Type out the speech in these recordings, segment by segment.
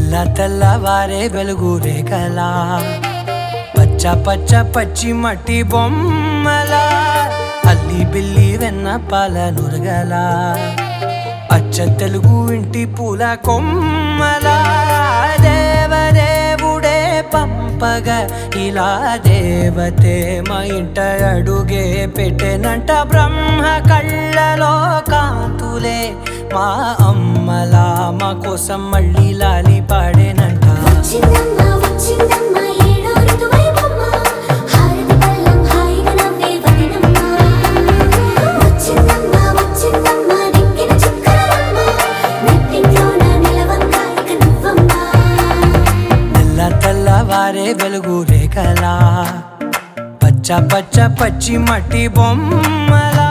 తెల్ల తెల్లవారే వెలుగు రేఖలా పచ్చ పచ్చ పచ్చి మట్టి బొమ్మలా అల్లి బిల్లి వెన్న పాల నురగలా అచ్చ తెలుగు ఇంటి పూల కొమ్మలా దేవదేవుడే పంపగా ఇలా దేవతే మా ఇంట అడుగే పెట్టెనంట బ్రహ్మ కళ్ళలో కాంతులే మా అమ్మలా మా కోసం మళ్ళీ లాలి పాడేనంట తెల్లవారే వెలుగు రేఖలా పచ్చ పచ్చ పచ్చి మట్టి బొమ్మలా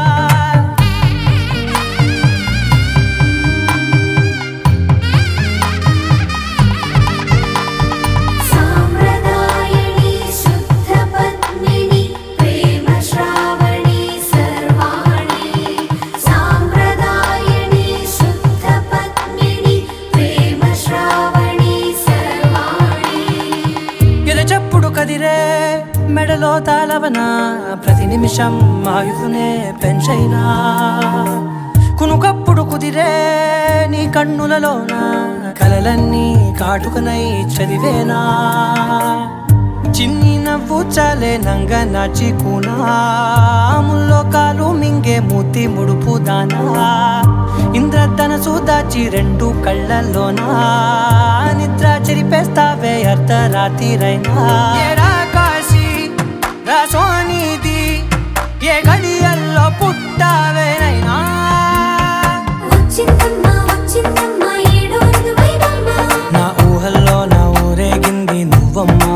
చెప్పుడు కదిరే మెడలో తాళవన ప్రతి నిమిషం ఆయుధునే పెంచైనా కునుకప్పుడు కుదిరే నీ కన్నులలోన కలలన్నీ కాటుకనై చదివేనా చిన్ని నవ్వు చాలే నంగ నాచి కూనాముల్లో కాలు మింగే మూతి ముడుపు దానా ఇంద్రధనసు దాచి రెండు కళ్ళల్లోనా నిద్ర చెరిపేస్తావే అర్ధరాత్రిరైనా ఏడా కాశీ రాసోనిది ఏ గడియల్లో పుట్టావేనైనా నా ఊహల్లో నా ఊరేగింది నువ్వమ్మా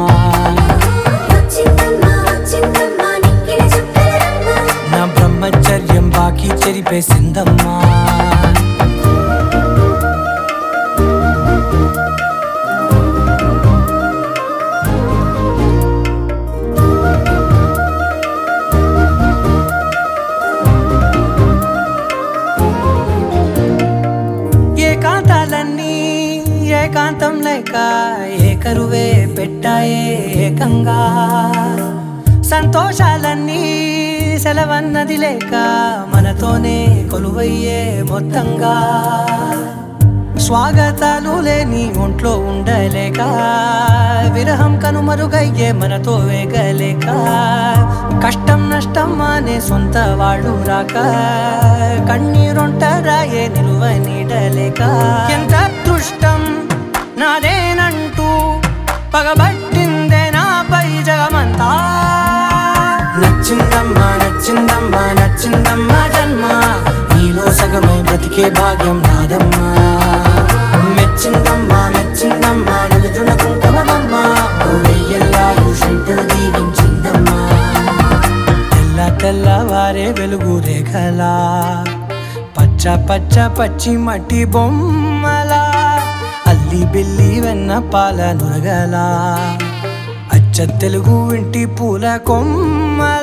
నా బ్రహ్మచర్యం బాకీ చెరిపేసిందమ్మా ఏకాంతాలన్నీ ఏకాంతం లేక ఏకరువే పెట్టాయే ఏకంగా సంతోషాలన్నీ సెలవన్నది లేక మనతోనే కొలువయ్యే మొత్తంగా స్వాగతాలు లేని ఒంట్లో ఉండలేక విరహం కనుమరుగయ్యే మనతో వేగలేక కష్టం నష్టం అనే సొంత వాళ్ళు రాక కన్నీరొంటరాయే నిలువ నీడలేక ఎంత అదృష్టం నాదేనంటూ పగబట్టిందే నాపై జగమంతా నచ్చిందమ్మా నచ్చిందమ్మా నచ్చిందమ్మా జన్మ నీలో సగమై బ్రతికే భాగ్యం నాదమ్మా మెచ్చిందమ్మా మెచ్చిందమ్మా నిలుచున కుంకుమమ్మా వెయ్యల్లాలు శంకరు దీవించిందమ్మా తెల్ల తెల్లవారే వెలుగు రేఖలా పచ్చ పచ్చ పచ్చి మట్టి బొమ్మలా అల్లి బిల్లి వెన్న పాల నురగలా అచ్చ తెలుగు ఇంటి పూల కొమ్మలా